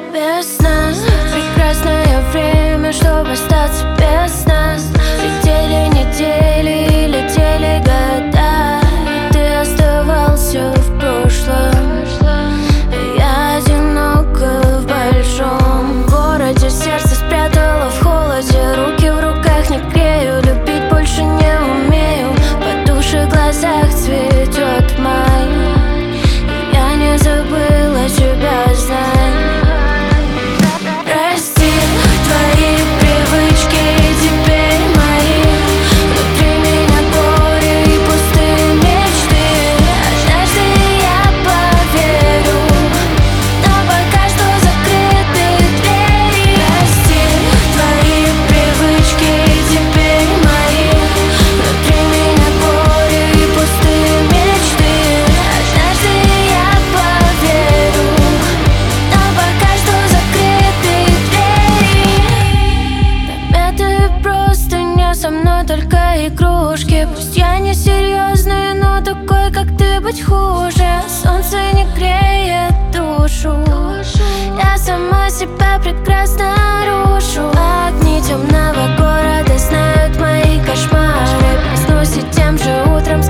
без нас. Прекрасное время, чтобы остаться без нас. Летели недели, летели года, и ты оставался в прошлом. Я одинока в большом городе, сердце спрятала в холоде, руки в руках не грею, любить больше не умею. В потухших глазах цветет май, я не забыла тебя, знай. Прости, твои привычки теперь мои. Внутри меня горе и пустые мечты. Однажды я поверю, но пока что закрыты двери. Прости, твои привычки теперь мои. Внутри меня горе и пустые мечты. Однажды я поверю, но пока что закрыты двери. Пометы просто не со мной, только игрушки. Пусть я не серьезный, но такой, как ты, быть хуже. Солнце не греет душу, я сама себя прекрасно рушу. Огни темного города знают мои кошмары. Проснусь и тем же утром